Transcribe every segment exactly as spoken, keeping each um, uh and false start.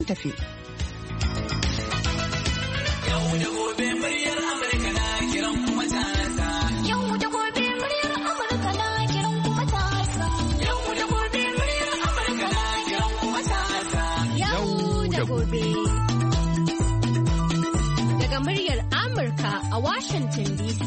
tafi. Yau da gobe muryar Amurka na kiran kuma matasa. Yau da gobe muryar Amurka na kiran kuma matasa. Yau da gobe muryar Amurka na kiran kuma matasa. Yau da gobe. Daga muryar Amurka a Washington D C.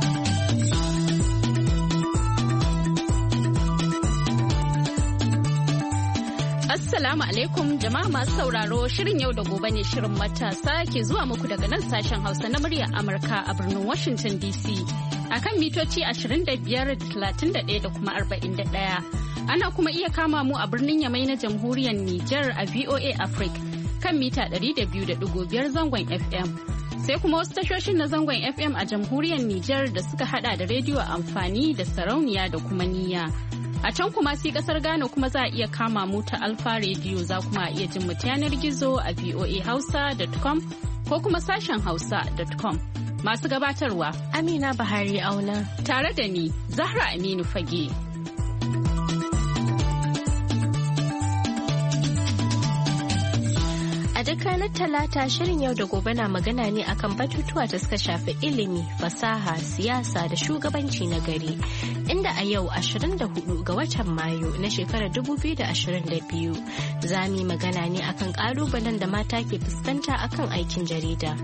Assalamu alaikum jama'a masu sauraro, shirin yau da gobe ne shirin matasa ke zuwa muku daga nan sashen Hausa na muryar Amurka a birnin Washington D C akan mitoci ashirin da biyar da talatin da ɗaya da kuma arba'in da ɗaya. Ana kuma iya kama mu a birnin Yamai na Jamhuriyar Nijar a V O A Africa kan mita ɗari da biyu da ɗigo biyar zangon F M. Sai kuma wasu tashoshin na zangon F M a Jamhuriyar Nijar da suka hada da rediyo amfani da sarauniya da kuma niyya. A can kuma sai kasar Ghana kuma za a iya kama mu ta Alfa Radio, za kuma a iya jin mu ta yanar gizo a v o a hausa dot com ko kuma sashen hausa dot com. Masu gabatarwa Amina Bahari Auna tare da ni Zahra Aminu Fage. A duk ranar Talata shirin yau da gobe na magana ne akan batutuwa da suka shafi ilimi, fasaha, siyasa da shugabanci na gari. Inda a yau ashirin da hudu ga watan Mayu na shekarar dubu biyu da ashirin da biyu za mu yi magana ne akan kalubalen da mata ke fuskanta akan aikin jarida.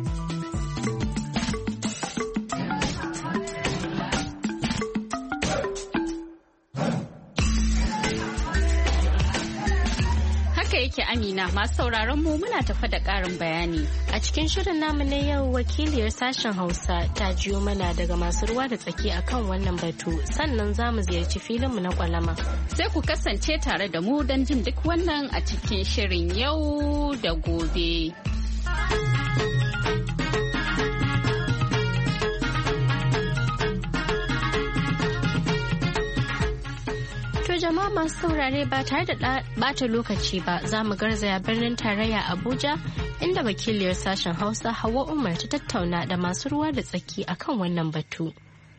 Yake Amina, masu sauraron mu muna tafa da ƙarin bayani. A cikin shirin namu na yau wakiliyar sashen Hausa ta jiyo mana daga masu ruwa da tsaki akan wannan batu, sannan za mu ziyarci filinmu na kwalama. Sai ku kasance tare da mu don jin duk wannan a cikin shirin yau da gobe. Jama'a masu saurare ba tare da bata lokaci ba, za mu garzaya birnin tarayya Abuja inda wakiliyar sashen Hausa Hauwa Umar ta tattauna da masu ruwa da tsaki akan wannan batu.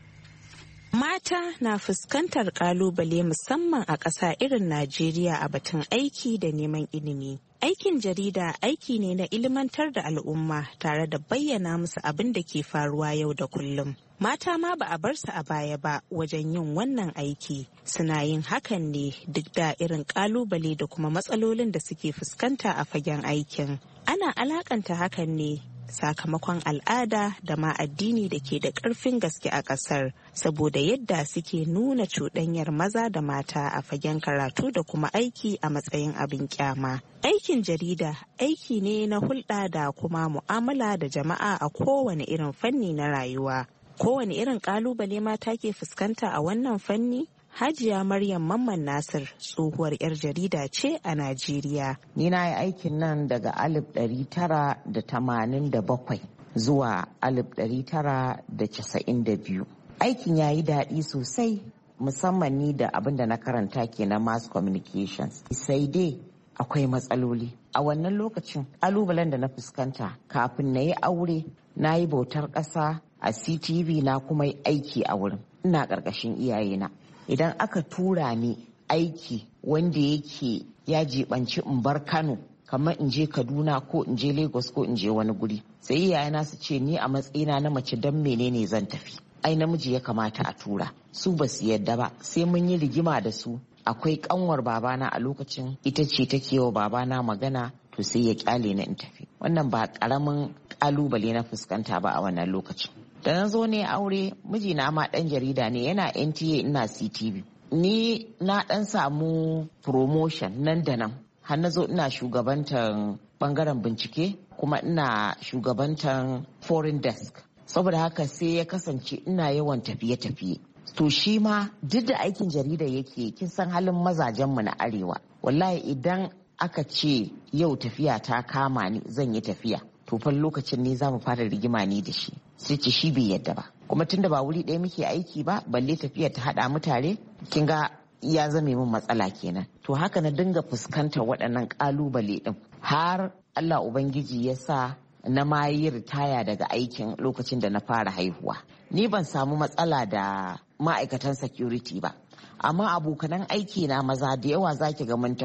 Mata na fuskantar kalubale musamman a ƙasa irin Najeriya a batun aiki da neman ilimi. Aikin jarida aiki ne na ilmantar da al'umma tare da bayyana musu abin da ke faruwa yau da kullum. Mata ma ba a bar su a baya ba wajen yin wannan aiki. Suna yin hakan ne duk da irin kalubale da kuma matsalolin da suke fuskanta a fagen aikin. Ana alakanta hakan ne sakamakon al'ada da ma addini da ke da ƙarfin gaske a ƙasar, saboda yadda suke nuna cuɗanyar maza da mata a fagen karatu da kuma aiki a matsayin abin kyama. Aikin jarida aiki ne na hulɗa da kuma mu'amala da jama'a a kowane irin fanni na rayuwa. Kowane irin ƙalubale mata ke fuskanta a wannan fanni? Hajiya Maryam Mamman Nasir tsohuwar 'yar jarida ce a Najeriya. Ni na yi aikin nan daga alif ɗari tara da tamanin da bakwai zuwa alif ɗari tara da casa'in da biyu. Aikin ya yi daɗi sosai, musamman ni da abin da na karanta ke na mass communications. Sai dai akwai matsaloli. A wannan lokacin ƙalubalen da na fuskanta kafin na yi aure, na yi bautar ƙasa a C T V na kuma yi aiki a wurin. Ina ƙarƙashin iyayena. Idan aka tura ni aiki wanda yake ya jibanci in bar Kano, kamar in je Kaduna ko in je Lagos ko in je wani guri, sai iyayena su ce ni a matsayina na mace dan menene zan tafi, ai namiji ya kamata a tura. Su ba su yadda ba, sai mun yi rigima da su. Akwai kanwar babana a lokacin, ita ce take wa babana magana, to sai ya kyale ni in tafi. Wannan ba karamin kalubale na fuskanta ba a wannan lokacin. Da na zo ne aure, mijina ma ɗan jarida ne, yana N T A ina C T V. Ni na ɗan samu promotion nan da nan. Har na zo ina shugabantar bangaren bincike kuma ina shugabantar foreign desk. Saboda haka sai ya kasance ina yawan tafiye-tafiye. To shi ma duk da aikin jarida yake, kin san halin mazajenmu na arewa. Wallahi idan aka ce yau tafiya ta kama ni zan yi tafiya, to fa lokacin ne za mu fara rigima ni da shi. Sai ce shi bai yadda ba, kuma tunda ba wuri ɗaya muke aiki ba, balle tafiya ta haɗa mu tare, kin ga ya zame min matsala kenan. To haka na dinga fuskantar waɗannan ƙalubale ɗin har Allah Ubangiji ya sa na ma yi ritaya daga aikin lokacin da na fara haihuwa. Ni ban samu matsala da ma'aikatan security ba, amma abokanan aiki na maza da yawa zaki ga mun taho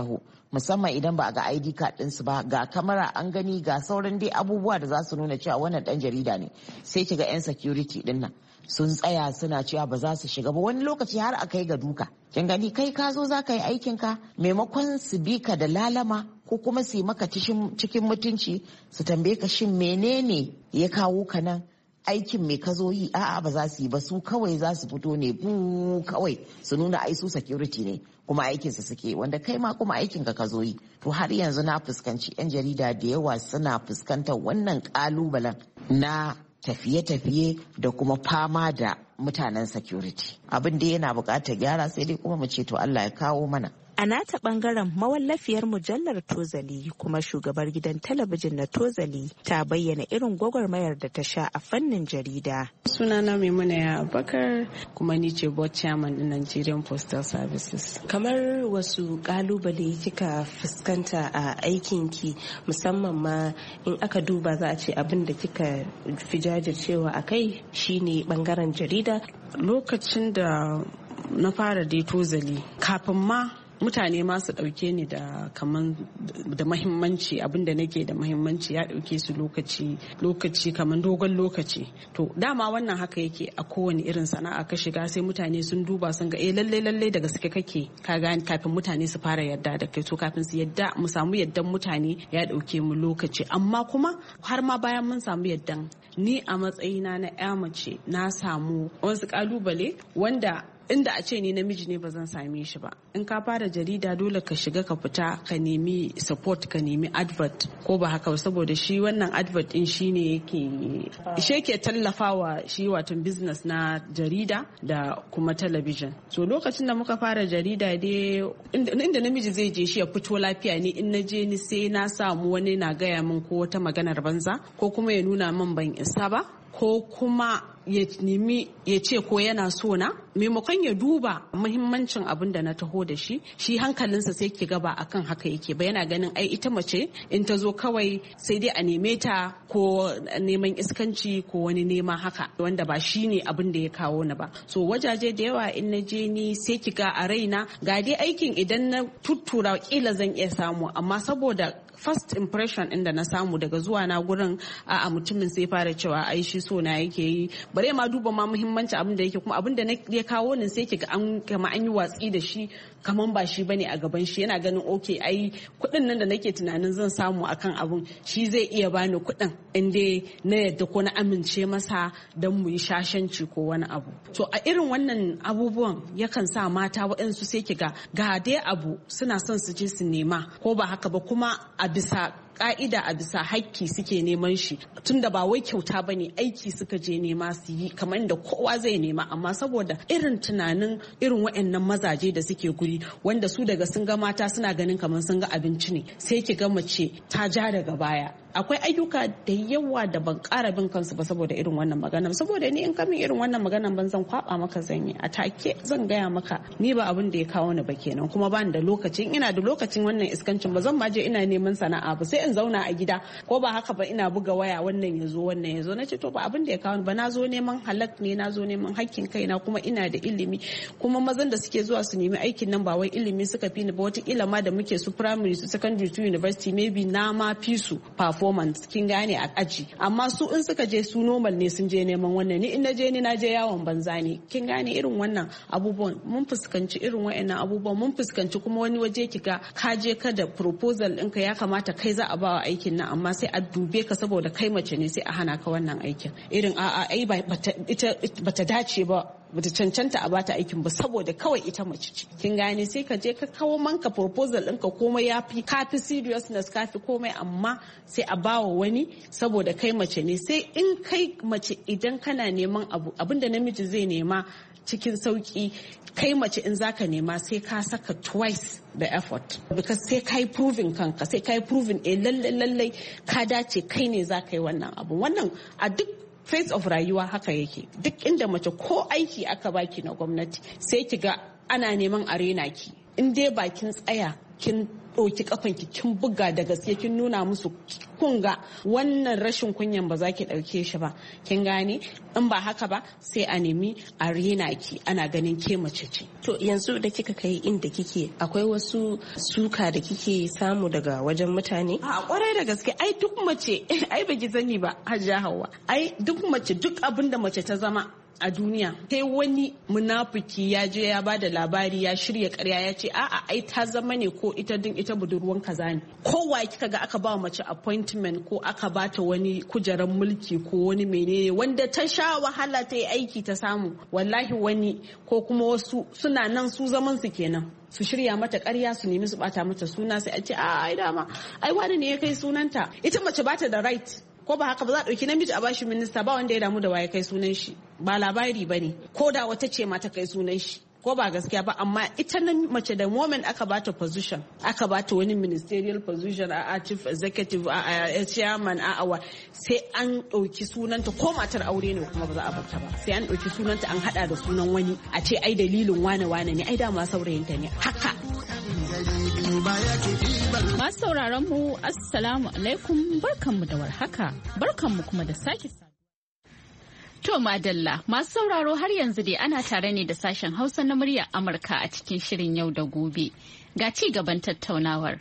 musamman idan ba a ga I D card ɗinsu ba, ga kamera an gani, ga sauran dai abubuwa da za su nuna cewa wannan ɗan jarida ne, sai kiga 'yan security ɗin nan sun tsaya suna cewa ba za su shiga ba, wani lokaci har a kai ga duka. Kin gani kai ka zo za ka yi aikin ka, maimakon su bi ka da lalama ko kuma su yi maka cikin mutunci su tambaye ka shin menene ya kawo ka nan, aikin me ka zo yi, a'a ba za su yi ba, su kawai za su fito ne bu kawai su nuna ai su security ne kuma aikin su suke, wanda kai ma kuma aikin ka ka zo yi. To har yanzu na fuskanci 'yan jarida da yawa suna fuskantar wannan kalubalen na tafiye-tafiye da kuma fama da mutanen security. Abin da yana bukatar gyara, sai dai kuma mu ce to Allah ya kawo mana. A nata bangaren mawallafiyar mujallar Tozali kuma shugabar gidan talabijin na Tozali ta bayyana irin gwagwarmayar da ta sha a fannin jarida. Sunana Maimuna ya Abubakar kuma ni ce board chairman din Nigerian Postal Services. Kamar wasu kalubale kika fuskanta a aikinki, musamman ma in aka duba za a ce abin da kika fi jajircewa a kai shine bangaren jarida. Lokacin da na fara dai Tozali, kafin ma mutane ma su dauke ni da kaman da mahimmanci, abinda nake da mahimmanci ya dauke su lokaci lokaci kaman dogon lokaci. To dama wannan haka yake a kowane irin sana'a ka shiga, sai mutane sun duba sun ga eh lalle lalle da gaske kake, ka gani, kafin mutane su fara yadda da kai. To kafin su yadda mu samu yaddan mutane ya dauke mu lokaci, amma kuma har ma bayan mun samu yaddan, ni a matsayina na ya mace na samu wasu kalubale wanda inda a ce ni namiji ne ba zan same shi ba. In ka fara jarida dole ka shiga ka fita ka nemi support, ka nemi advert, ko ba haka, saboda shi wannan advert din shine yake shi yake tallafawa shi wato business na jarida da kuma television. So lokacin da muka fara jarida dai inda namiji zai je shi ya fito lafiya ne, in na je ni sai na samu wani na gaya min ko wata maganar banza, ko kuma ya nuna min ban isa ba, ko kuma ya nemi ya ce ko yana so na, maimakon ya duba muhimmancin abin da na taho da shi, shi hankalinsa sai ki gaba akan haka yake ba, yana ganin ai ita mace in ta zo kawai sai dai a neme ta ko neman iskanci ko wani nema haka, wanda ba shi ne abin da ya kawo ni ba. So wajaje da yawa in na je ni sai ki ga a raina ga dai aikin idan na tuttura kila zan iya samu, amma saboda first impression inda na samu daga zuwa na gurin a mutumin sai fara cewa ai shi so na yake yi, bare ma duba ma muhimmanci abin da yake, kuma abin da ya kawo ni sai kiga an kama an yi watsi da shi kaman ba shi bane a gaban shi, yana ganin okay ai kuɗin nan da nake tunanin zan samu akan abun shi zai iya bani kuɗin in dai na yadda ko na amince masa don mu yi shashanci ko wani abu. To a irin wannan abubuwan yakan sa mata waɗansu sai kiga ga dai abu suna son su je su nema, ko ba haka ba, kuma a bisa ka'ida a bisa haƙƙi suke neman shi, tunda ba wai kyauta bane, aiki suka je nema su yi kamar da kowa zai nema, amma saboda irin tunanin irin waɗannan mazaje da suke guri wanda su daga sun ga mata suna ganin kamar sun ga abinci ne, sai ki ga mace ta ja daga baya. Akwai ayyuka da yawa da ban ƙara bin kansu ba saboda irin wannan maganar, saboda ni in kamin irin wannan maganar ban zan kwaba maka zan yi a take zan gaya maka ni ba abin da ya kawo ni ba kenan, kuma ba ni da lokacin, ina da lokacin wannan iskancin ba zan ma je ina neman sana'a ba, sai in zauna a gida, ko ba haka ba ina buga waya wannan ya zo wannan ya zo, na ce to ba abin da ya kawo ni ba, na zo neman halak ne, na zo neman hakkin kaina, kuma ina da ilimi, kuma mazan da suke zuwa su nemi aikin nan ba wai ilimi suka fi ni ba, wata kila ma da muke su primary su secondary to university maybe na ma fi su performance, kin gane, a aji, amma su in suka je su normal ne sun je neman wannan, ni in na je ni na je yawon banza ne, kin gane irin wannan abubuwan mun fuskanci irin wayannan abubuwan mun fuskanci kuma wani waje kiga ka je ka da proposal ɗinka ya kamata kai za a ba wa aikin nan, amma sai a dube ka saboda kai mace ne sai a hana ka wannan aikin, irin a'a ai bata dace ba, bata cancanta a bata aikin ba saboda kawai ita mace ce, kin gane, sai ka je ka kawo manka proposal ɗinka komai ya fi kafi seriousness kafi komai, amma sai a bawa wani saboda kai mace ne. Sai in kai mace idan kana neman abu abinda namiji zai nema cikin sauki, kai mace in zaka nema sai ka saka twice the effort, because sai kai proving kanka, sai kai proving eh lalle lalle ka dace kai ne zaka yi wannan abu. Wannan a duk phase of rayuwa haka yake, duk inda mace ko aiki aka baki na gwamnati sai ki ga ana neman arena ki, in dai bakin tsaya kin ɗauki kafanki kin buga da gaske kin nuna musu kun ga wannan rashin kunyan ba za ki ɗauke shi ba, kin gane, in ba haka ba sai a nemi a rena ki ana ganin ke mace ce. To yanzu da kika kai inda kike akwai wasu suka da kike samu daga wajen mutane? A kwarai da gaske, ai duk mace ai baki sani ba Hajiya Hauwa, ai duk mace duk abin da mace ta zama a duniya sai wani munafiki ya je ya bada labari ya shirya karya ya ce a'a ai ta zama ne ko ita din ita budurwan kaza ne. Kowa kika ga aka ba mace appointment ko aka bata wani kujerar mulki ko wani menene wanda ta sha wahala ta yi aiki ta samu, wallahi wani ko kuma wasu suna nan su zaman su kenan su shirya mata ƙarya su nemi su bata mata suna sai a ce a ai dama ai wani ne ya kai sunanta. Ita mace bata da right, ko ba haka ba za a ɗauki namiji a bashi minista ba wanda ya damu da waye kai sunan shi, ba labari ba ne, ko da wata ce ma ta kai sunan shi, ko ba gaskiya ba. Amma ita nan mace da moment aka bata position, aka bata wani ministerial position a chief executive a chairman a awa, sai an ɗauki sunanta, ko matar aure ne kuma ba za a barta ba, sai an ɗauki sunanta an hada da sunan wani a ce ai dalilin wane wane ne, ai dama saurayinta ne haka. Masu sauraron mu assalamu alaikum, barkanmu da warhaka, barkanmu kuma da sake To madalla, masu sauraro har yanzu dai ana tare ne da sashen Hausa na muryar Amurka a cikin shirin yau da gobe. Ga ci gaban tattaunawar.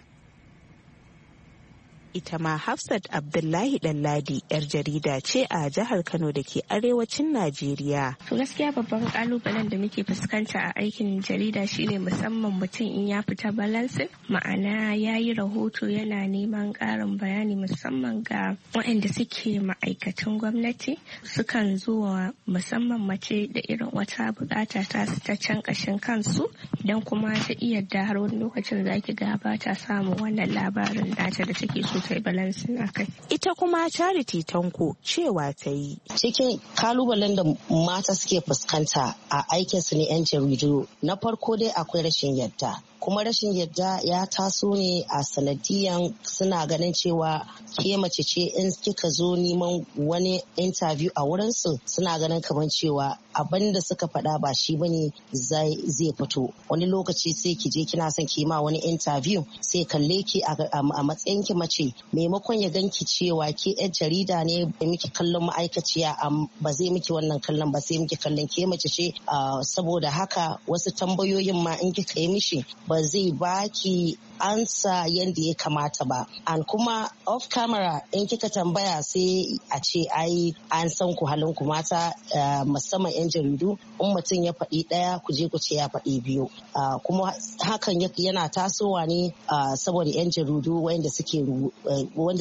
Ita ma Hafsat Abdullahi Ɗanladi yar jarida ce a jihar Kano da ke arewacin Najeriya. To gaskiya babban kalubalen da muke fuskanta a aikin jarida shine musamman mutum in ya fita balansin, ma'ana ya yi rahoto yana neman ƙarin bayani musamman ga waɗanda suke ma'aikatan gwamnati, sukan zuwa musamman mace da irin wata bukata ta su ta can ƙashin kansu, idan kuma ta iya da har wani lokacin zaki ga ba ta samun wannan labarin nata da take so ta yi balansin a kai. Ita kuma Charity Tanko cewa ta yi. Cikin kalubalen da mata suke fuskanta a aikinsu ne 'yan jaridu, na farko dai akwai rashin yadda. Kuma rashin yadda ya taso ne a sanadiyan suna ganin cewa ke mace ce in kika zo neman wani interview a wurinsu suna ganin kamar cewa abin da suka faɗa ba shi bane zai fito. Wani lokaci sai ki je kina son ki ma wani interview sai kalle ki a matsayin ki mace, maimakon ya ganki cewa ke yar jarida ne da miki kallon ma'aikaciya, ba zai miki wannan kallon ba, sai miki kallon ke mace ce. Saboda haka wasu tambayoyin ma in kika yi mishi ba zai baki ansa yadda ya kamata ba. An kuma off camera in kika tambaya sai a ce ai an san ku halin ku mata, musamman 'yan jaridu, in mutum ya faɗi ɗaya ku je ku ce ya faɗi biyu. Kuma hakan yana tasowa ne saboda 'yan jaridu wanda suke wanda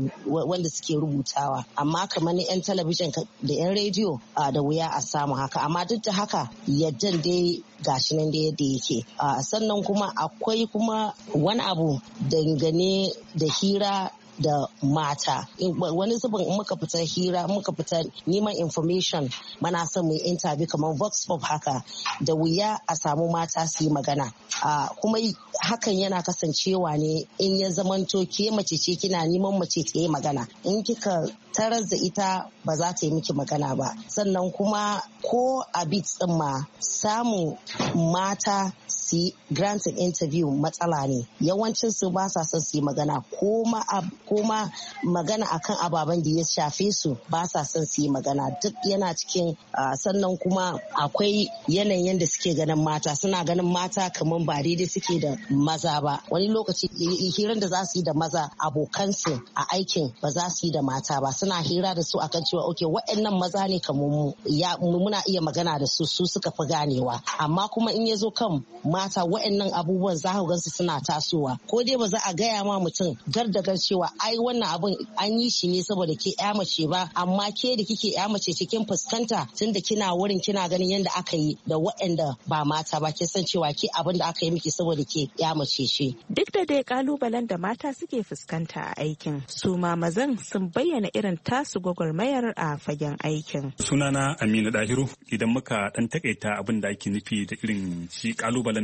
suke rubutawa, amma kamar ni 'yan talabijin da 'yan rediyo da wuya a samu haka. Amma duk da haka yaddan dai gashi nan da yadda yake. Sannan kuma akwai kuma wani abu dangane da hira da mata. Wani zubin in muka fita hira, muka fita neman information, mana son mu interview kamar Vox Pop haka, da wuya a samu mata su yi magana. Kuma hakan yana kasancewa ne in ya zamanto ke mace ce kina neman mace ta yi magana, in kika tarar da ita ba za ta yi miki magana ba. Sannan kuma ko a bits din ma samun mata su granted interview matsala ne. Yawancin su ba sa son su yi magana, ko ma magana akan ababen da ya shafe su ba sa son su yi magana. Duk yana cikin sannan kuma akwai yanayin da suke ganin mata, suna ganin mata kamar ba daidai suke da maza ba. Wani lokaci hirar da za su yi da maza abokansu a aikin ba za su yi da mata ba, suna hira da su akan cewa ok waɗannan maza ne kamar mu, muna iya magana da su, su suka fi ganewa. Amma kuma in ya zo kan mata waɗannan abubuwan za ku gansu suna tasowa, ko dai ba za a gaya ma mutum gardagar cewa ai wannan abun an yi shi ne saboda ke ya mace ba, amma ke da kike ya mace cikin fuskanta tun da kina wurin kina ganin yadda aka yi da waɗanda ba mata ba, ke san cewa ke abin da aka yi miki saboda ke ya mace ce. Duk da dai kalubalen da mata suke fuskanta a aikin, su ma mazan sun bayyana irin tasu gwagwarmayar a fagen aikin. Sunana Aminu Dahiru. Idan muka dan takaita abin da ake nufi da irin shi kalubalen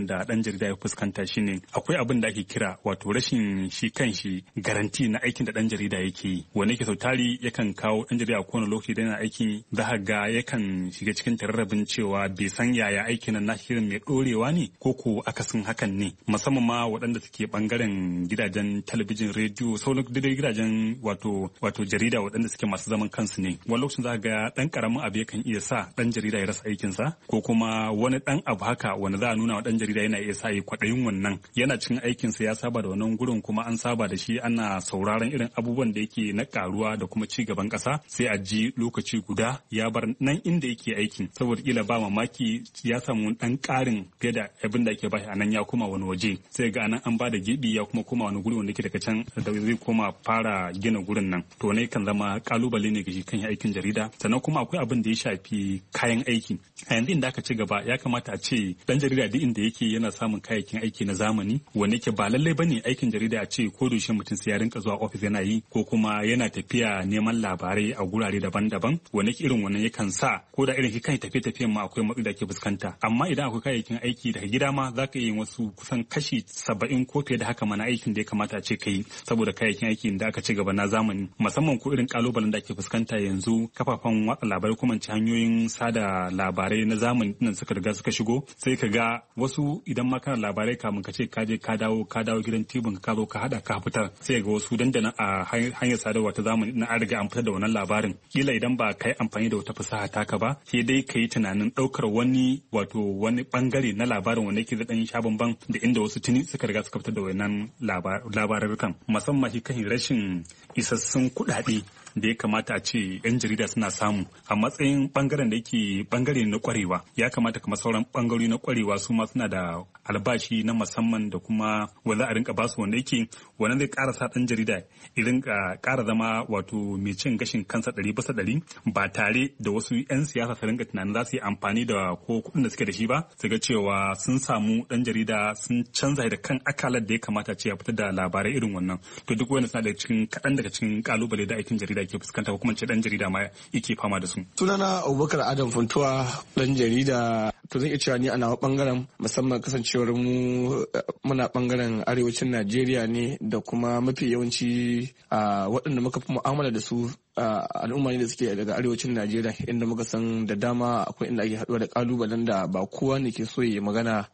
kalubalen da dan jarida ya fuskanta shine akwai abin da ake kira wato rashin shi kanshi garanti na aikin da dan jarida yake yi, wanda yake sautari yakan kawo dan jarida a kowane lokaci da yana aiki za ka ga yakan shiga cikin tararrabin cewa bai san yaya aikin nan na shirin mai dorewa ne ko ko akasin hakan ne, musamman ma waɗanda suke bangaren gidajen talabijin, rediyo, sauran dai gidajen wato wato jarida waɗanda suke masu zaman kansu ne. Wani lokacin za ka ga dan karamin abu yakan iya sa dan jarida ya rasa aikinsa, ko kuma wani dan abu haka wanda za a nuna wa dan jarida yana iya sa ya kwaɗayin wannan, yana cikin aikinsa ya saba da wannan gurin kuma an saba da shi ana sauraron irin abubuwan da yake na karuwa da kuma ci gaban ƙasa, sai a ji lokaci guda ya bar nan inda yake aikin saboda kila ba mamaki ya samu dan ƙarin fiye da abin da ake bashi a nan ya koma wani waje, sai ga nan an ba da gibi ya kuma koma wani guri wanda yake daga can da zai koma fara gina gurin nan. To ne kan zama kalubale ne ga shi kan aikin jarida. Sannan kuma akwai abin da ya shafi kayan aiki. A yanzu inda aka ci gaba ya kamata a ce dan jarida duk inda yake yana samun kayayyakin aiki na zamani, wanda yake ba lallai bane aikin jarida a ce ko doshe mutum sai ya rinka zuwa ofis yana yi ko kuma yana tafiya neman labarai a gurare daban-daban, wanda yake irin wannan yakan sa ko da irin shi kan tafiye-tafiyen ma akwai matsi da ake fuskanta. Amma idan akwai kayayyakin aiki daga gida ma za ka yi wasu kusan kashi saba'in ko fiye da haka mana aikin da ya kamata a ce ka yi saboda kayayyakin aiki da aka ci gaba na zamani, musamman ko irin kalubalen da ake fuskanta yanzu kafafen watsa labarai kuma hanyoyin sada labarai na zamani nan suka riga suka shigo, sai ka ga wasu idan ma kana labarai kamun ka ce ka je ka dawo ka dawo gidan tibin ka zo ka hada ka fitar, sai ga wasu dandana a hanyar sadarwa ta zamani na an riga an fitar da wannan labarin, kila idan ba ka yi amfani da wata fasaha taka ba sai dai ka yi tunanin daukar wani wato wani bangare na labarin wanda yake da sha bamban da inda wasu tuni suka riga suka fitar da wannan labarurrukan, musamman shi kan rashin isassun kuɗaɗe da ya kamata a ce 'yan jarida suna samu a matsayin bangaren da yake bangare na kwarewa. Ya kamata kamar sauran bangarori na kwarewa su ma suna da albashi na musamman da kuma wanda a rinka basu wanda yake wannan zai ƙara sa ɗan jarida irin ƙara zama wato mai cin gashin kansa ɗari bisa ɗari ba tare da wasu 'yan siyasa su rinka tunanin za su yi amfani da ko kuɗin da suke da shi ba, su ga cewa sun samu ɗan jarida sun canza da kan akalar da ya kamata ce ya fitar da labarai irin wannan. To duk wani suna da cikin kaɗan daga cikin kalubale da aikin jarida ke fuskanta ko kuma ce dan jarida ma yake fama da su. Sunana Abubakar Adam Funtuwa, dan jarida. To zan iya cewa ni a nawa bangaren musamman kasancewar mu muna bangaren arewacin Najeriya ne da kuma mafi yawanci waɗanda muka fi mu'amala da su al'umma ne da suke daga arewacin Najeriya, inda muka san da dama akwai inda ake haɗuwa da kalubalen da ba kowa ne ke so ya magana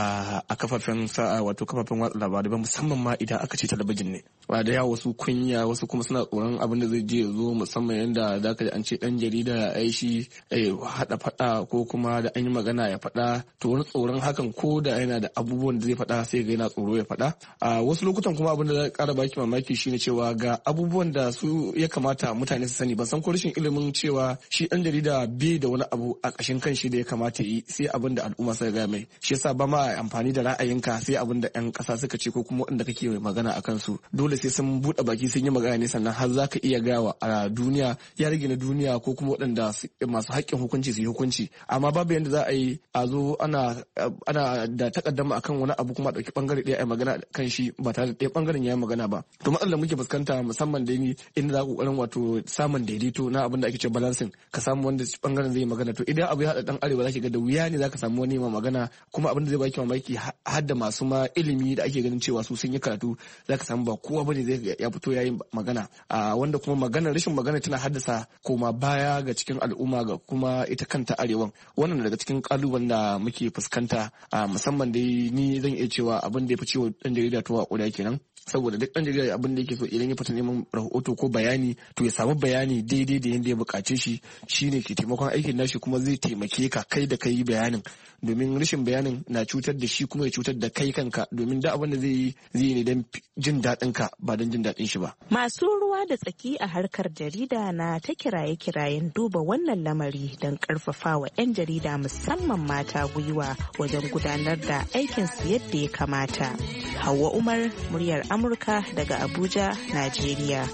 a kafafen sa'a wato kafafen watsa labarai ba, musamman ma idan aka ce talabijin ne. Ba da yawa wasu kunya, wasu kuma suna tsoron abin da zai je ya zo, musamman yadda za ka ji an ce dan jarida ya aishi haɗa faɗa ko kuma da an yi magana ya faɗa, to wani tsoron hakan ko da yana da abubuwan da zai faɗa sai ga yana tsoro ya faɗa. A wasu lokutan kuma abin da za ƙara baki mamaki shine cewa ga abubuwan da su ya kamata mutane su sani, ban san ko rashin ilimin cewa shi dan jarida bai da wani abu a ƙashin kan shi da ya kamata yi sai abin da al'umma suka ga mai, shi yasa ba ma amfani da ra'ayinka sai abin da 'yan ƙasa suka ce ko kuma waɗanda kake magana a kansu, dole sai sun buɗe baki sun yi magana ne sannan har za ka iya gawa a duniya, ya rage na duniya ko kuma waɗanda masu haƙƙin hukunci su yi hukunci. Amma babu yadda za a yi a zo ana ana da takaddama akan wani abu kuma a ɗauki ɓangare ɗaya a magana kan shi ba tare da ɗaya ɓangaren ya yi magana ba. To matsalar muke fuskanta musamman da ni inda za ku ƙoƙarin wato samun daidaito na abin da ake ce balancing, ka samu wanda ɓangaren zai yi magana. To idan abu ya haɗa ɗan arewa za ki ga da wuya ne za ka samu wani ma magana, kuma abin da zai baki mamaki har da masu ma ilimi da ake ganin cewa su sun yi karatu za ka samu ba kowa bane zai ya fito ya yi magana, wanda kuma magana rashin magana tana haddasa koma baya ga cikin al'umma ga kuma ita kanta arewan. Wannan daga cikin kalubalen da muke fuskanta, musamman dai ni zan iya cewa abin da ya fi ciwo dan jarida to a ƙuriya kenan, saboda duk dan jarida abin da yake so idan ya fita neman rahoto ko bayani to ya samu bayani daidai da yadda ya buƙace shi, shine ke taimakon aikin nashi kuma zai taimake ka kai da kai bayanin, domin rashin bayanin na cutar da shi kuma ya cutar da kai kanka, domin da abin da zai yi zai yi ne don jin daɗin ka ba don jin daɗin shi ba. Masu ruwa da tsaki a harkar jarida na ta kiraye-kirayen duba wannan lamari don ƙarfafawa 'yan jarida musamman mata gwiwa wajen gudanar da aikinsu yadda ya kamata. Hauwa Umar, muryar Amurka daga Abuja, Najeriya.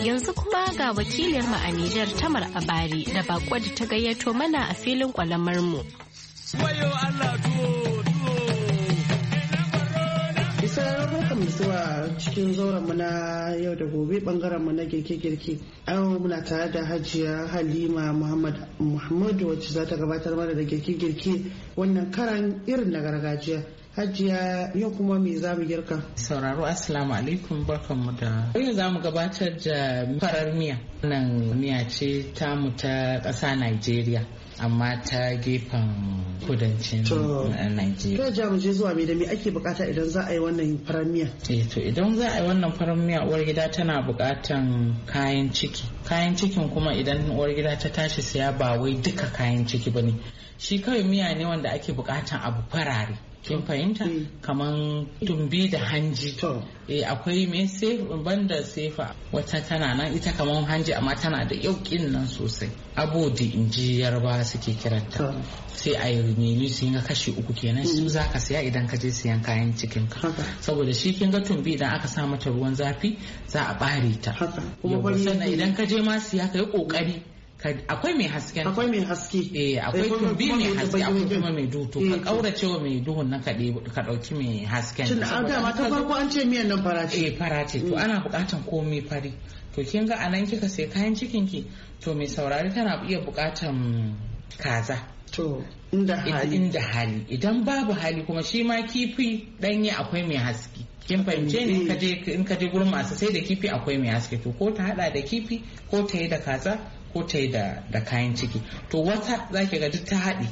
Yanzu kuma ga wakiliyar mu a Nijar Tamar Abari da bako da ta gayyato mana a filin kwalamar mu. Barkan zuwa cikin zauren mu na yau da gobe bangaren mu na girke-girke. Yau muna tare da Hajiya Halima Muhammad Muhammadu wacce za ta gabatar mana da girke-girke wannan karan irin na gargajiya. Hajiya yau kuma me za mu girka? Sauraro assalamu alaikum barkanmu da yau za mu gabatar da farar miya. Wannan miya ce tamu ta ƙasa Najeriya amma ta gefen kudancin Najeriya. To ja mu je zuwa me da me ake bukata idan za a yi wannan farar miya? Eh to idan za a yi wannan farar miya uwar gida tana bukatan kayan ciki. Kayan cikin kuma idan uwar gida ta tashi siya ba wai duka kayan ciki bane. Shi kawai miya ne wanda ake bukatan abu farare. Kin fahimta? Kaman tumbi da hanji. Eh akwai me sefa banda sefa wata tana nan ita kaman hanji amma tana da yaukin nan sosai. Abodi inji yarba suke kiranta. Sai a yi menu su yi kashi uku kenan su za ka siya idan ka je siyan kayan cikin ka. Saboda shi kin ga tumbi idan aka sa mata ruwan zafi za a bare ta. Sannan idan ka je ma siya ka yi kokari akwai mai hasken akwai mai haske eh akwai tumbi mai haske akwai kuma mai duhu ka kaurace wa mai duhun nan ka ka dauki mai hasken tun a da mata farko an ce miyan nan fara ce eh fara ce to ana bukatan komai fari to kin ga anan kika sai kayan cikin ki to mai saurari tana iya bukatan kaza to inda hali inda hali idan babu hali kuma shi ma kifi danye akwai mai haske kin fahimce ne in ka je gurin masu sai da kifi akwai mai haske to ko ta hada da kifi ko ta yi da kaza ko ta yi da kayan ciki to wata za ki ga duk ta haɗe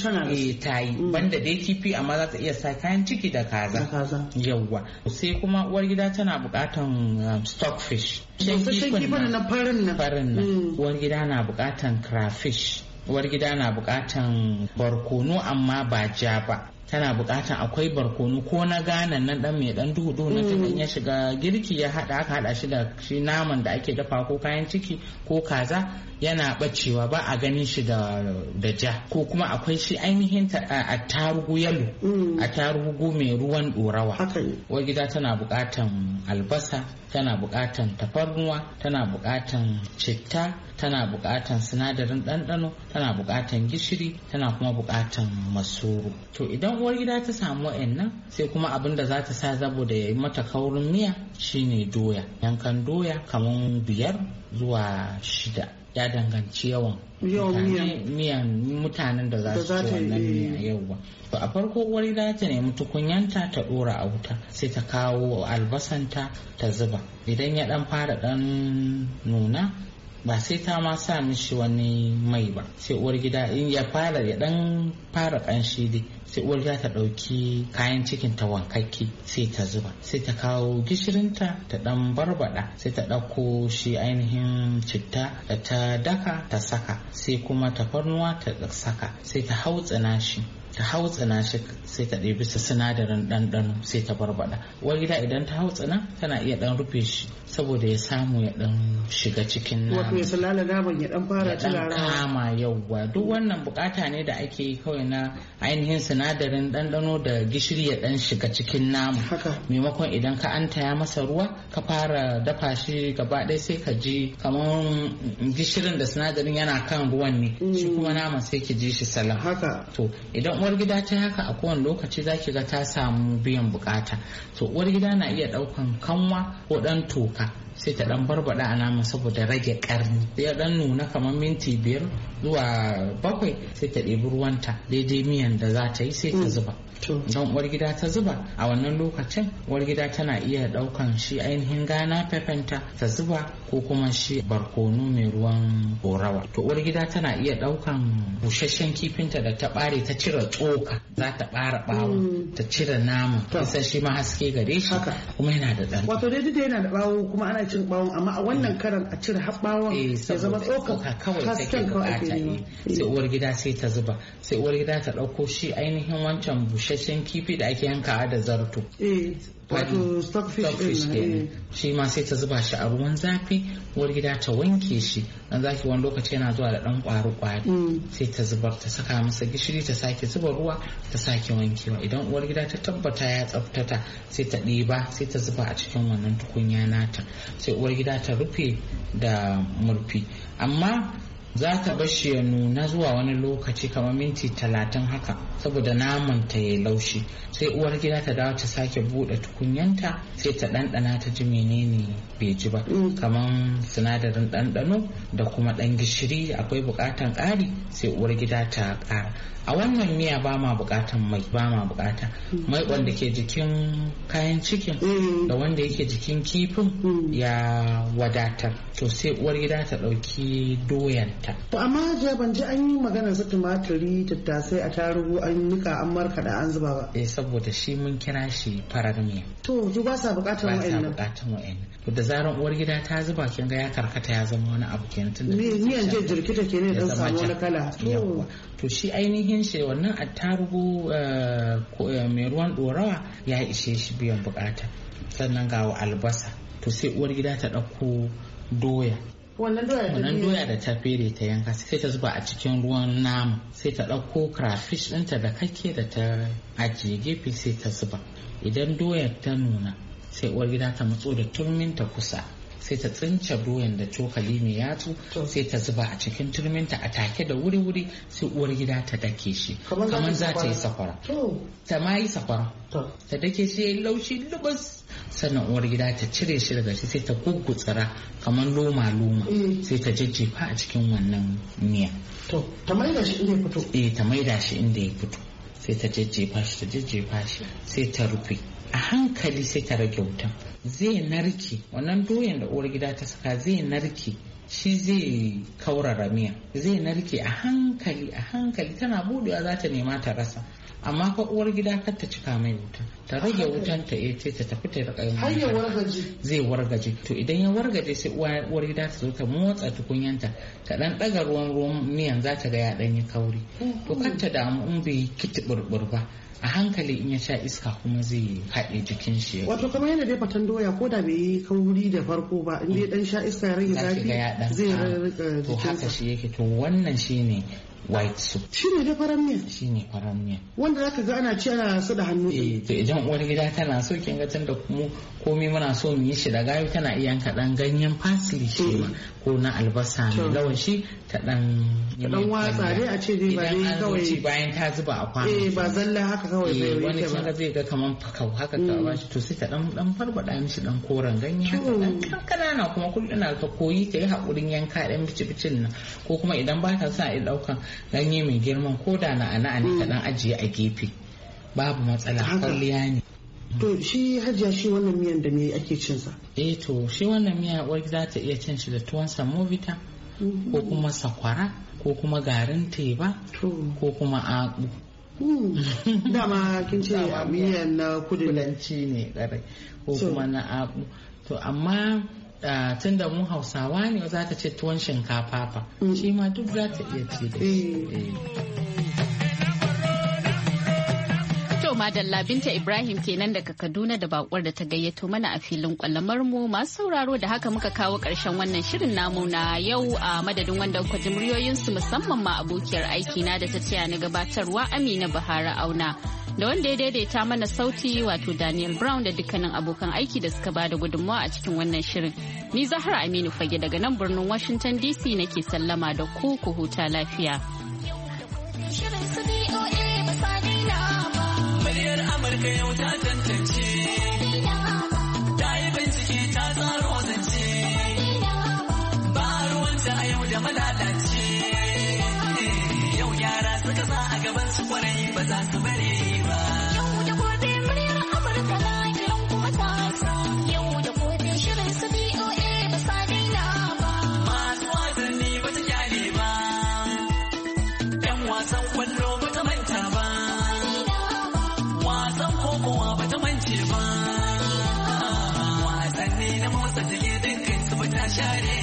eh ta yi banda dai kifi amma za ta iya sa kayan ciki da kaza yawwa sai kuma uwar gida tana buƙatan stockfish kifin na farin nan farin nan uwar gida na buƙatan crayfish uwar gida na buƙatan barkono amma ba ja ba tana bukatan akwai barkono ko na ganan nan dan mai dan duhu duhu na tunan ya shiga girki ya hada aka hada shi da shi naman da ake dafa ko kayan ciki ko kaza yana bacewa ba a ganin shi da da ja ko kuma akwai shi ainihin a tarugu yalo a tarugu mai ruwan dorawa wa gida tana bukatan albasa tana bukatan tafarnuwa tana bukatan citta tana bukatan sinadarin ɗanɗano tana bukatan gishiri tana kuma bukatan masoro to idan uwar gida ta samu wa'annan sai kuma abin da za ta sa saboda ya yi mata kaurin miya shine doya yankan doya kamar biyar zuwa shida ya danganci yawan miyan mutanen da za su ci wannan miya yauwa to a farko uwar gida ta nemi tukunyanta ta dora a wuta sai ta kawo albasanta ta zuba idan ya dan fara dan nuna ba sai ta ma sa mishi wani mai ba sai uwar gida in ya fara ya dan fara kanshi dai sai uwar gida ta dauki kayan cikin ta wankakke sai ta zuba sai ta kawo gishirinta ta dan barbada sai ta dauko shi ainihin citta da ta daka ta saka sai kuma tafarnuwa ta saka sai ta hautsina shi ta hautsina shi sai ta ɗebi su sinadarin ɗanɗano sai ta barbada uwar gida idan ta hautsina tana iya ɗan rufe shi saboda ya samu ya ɗan shiga cikin nama wato ya salala naman ya ɗan fara tilara ya ɗan kama yauwa duk wannan bukata ne da ake yi kawai na ainihin sinadarin ɗanɗano da gishiri ya ɗan shiga cikin nama maimakon idan ka antaya masa ruwa ka fara dafa shi gaba ɗaya sai ka ji kamar gishirin da sinadarin yana kan ruwan ne shi kuma naman sai ki ji shi salam to idan uwar gida ta haka a kowane lokaci za ki ga ta samu biyan bukata to uwar gida na iya daukan kanwa ko dan toka sai ta dan barbada a naman saboda rage karni ya dan nuna kamar minti biyar zuwa bakwai sai ta ɗebi ruwanta daidai miyan da za ta yi sai ta zuba don uwar gida ta zuba a wannan lokacin uwar gida tana iya daukan shi ainihin gana pepenta ta zuba ko kuma shi barkono mai ruwan gorawa to uwar gida tana iya daukan busasshen kifinta da ta bare ta cire tsoka za ta bara bawo ta cire nama kusan shi ma haske gare shi kuma yana da dan wato dai da yana da bawo kuma ana cin bawon amma a wannan karan a cire haɓawon ya zama tsoka kawai take bukata sai uwar gida sai ta zuba sai uwar gida ta dauko shi ainihin wancan busasshen kifi da ake yankawa da zarto wato stockfish kenan shi ma sai ta zuba shi a ruwan zafi uwar gida ta wanke shi dan zaki wani lokaci yana zuwa da dan kwaru kwari sai ta zubar ta saka masa gishiri ta sake zuba ruwa ta sake wankewa idan uwar gida ta tabbata ya tsaftata sai ta ɗiba sai ta zuba a cikin wannan tukunya nata sai uwar gida ta rufe da murfi, amma za ta bashi ya nuna zuwa wani lokaci kamar minti talatin haka saboda naman ta ya laushi, sai uwar gida ta dawo ta sake bude tukunyanta sai ta ɗanɗana ta ji menene bai ji ba, kamar sinadarin ɗanɗano da kuma ɗan gishiri akwai buƙatan ƙari sai uwar gida ta ƙara. A wannan miya ba ma buƙatan mai, ba ma buƙata mai wanda ke jikin kayan cikin da wanda yake jikin kifin ya wadatar. To sai uwar gida ta ɗauki doyanta. To amma je ban ji an yi magana su tumaturi, tattasai, a tarugu an nika an markaɗa an zuba ba. Eh saboda shi mun kira shi farar miya. To su ba sa buƙatan wa'annan. Ba sa buƙatan wa'annan. To da zaran uwar gida ta zuba kin ga ya karkata ya zama wani abu kenan tunda miyan je jirkita kenan dan samu wani kala. To to shi ainihin shi wannan attarugu mai ruwan dorawa ya ishe shi biyan bukata. Sannan ga albasa. To sai uwar gida ta ɗauko doya. Wannan doya da ta fere ta yanka sai ta zuba a cikin ruwan nama, sai ta ɗauko crayfish ɗinta da kake da ta ajiye gefe sai ta zuba. Idan doyar ta nuna sai uwar gida ta matso da turminta kusa, sai ta tsince doyan da cokali mai yatsu sai ta zuba a cikin turminta a take da wuri-wuri sai uwar gida ta dake shi kamar za ta yi sakwara, ta ma yi sakwara ta dake shi ya yi laushi lubus. Sannan uwar gida ta cire shi daga shi sai ta guggutsira kamar loma-loma sai ta jajjefa a cikin wannan miya. Ta maida shi inda ya fito? Eh ta maida shi inda ya fito sai ta jajjefa shi ta jajjefa shi sai ta rufe a hankali sai ta rage wutan. Zai narke wannan doyan da uwar gida ta saka zai narke, shi zai kaurara miya, zai narke a hankali a hankali. Tana budewa za ta nema ta rasa, amma fa uwar gida kar ta cika mai wuta, ta rage wutan ta eh ta tafi ta rika yin har ya wargaje. Zai wargaje. To idan ya wargaje sai uwar gida ta zo ta motsa tukunyanta ta dan daga ruwan ruwan miyan za ta ga ya dan yi kauri. To kar ta damu in bai kiti burbur ba, a hankali in ya sha iska kuma zai haɗe jikin shi. Wato kamar yana dai fatan doya ko da bai yi kauri da farko ba, in dai dan sha iska ya rage zafi zai rika jikinsa. To haka shi yake. To wannan shine white soup. Shi ne da faran miya? Shi ne faran miya. Wanda zaka ga ana ci ana su da hannu. Eh to idan uwar gida tana so kin ga tunda mu komai muna so mu yi shi da gayu tana iya yanka dan ganyen parsley shi ma ko na albasa mai lawashi ta dan dan watsa dai a ce dai ba dai kawai bayan ta zuba a kwano. Eh ba zalla haka kawai zai yi. Wani kin ga zai ga kaman fakau haka ka ba shi to sai ta dan dan farbada mishi dan koren ganye haka dan kanana kuma kullun ta koyi ta yi hakurin yanka dan bici-bicin nan, ko kuma idan ba ta sa a daukan ganye mai girman ko da na ana ne ta dan ajiye a gefe babu matsala, kwalliya ne. To shi hajiya shi wannan miyan da me ake cin sa? Eh to shi wannan miya uwar za ta iya cin shi da tuwon samovita ko kuma sakwara ko kuma garin teba ko kuma abu. Dama kin ce miyan na kudanci ne kare ko kuma na abu. To amma Uh, tun da mu hausawa ne za ta ce tuwon shinkafa fa mm. shi ma duk za ta iya ce da shi. To madalla Binta Ibrahim kenan daga Kaduna da bakwar da ta gayyato mana a filin kwallamar mu. Masu sauraro da haka muka kawo karshen wannan shirin namu na yau, a madadin wanda kuka ji muryoyinsu musamman ma abokiyar aiki na da ta taya na gabatarwa Amina Bahara Auna, da wanda ya daidaita mana sauti wato Daniel Brown da dukkanin abokan aiki da suka bada gudunmawa a cikin wannan shirin. Ni Zahra Aminu Fage daga nan birnin Washington D C nake sallama da ku, ku huta lafiya. Muryar Amurka yau ta tantance, ta yi bincike ta tsaro zance, ba ruwanta a yau da malalace. Yau yara suka sa a gaban su kwarai ba za su bari ba. Yau da gobe muryar Amurka na kiran kuma ta yau da gobe shirin su B O A ba sa daina ba. Masu wasanni ba ta kyale ba, 'yan wasan kwallo ba ta manta ba. Wasan kokowa ba ta mance ba, wasanni na motsa jiki dukkan su ba ta share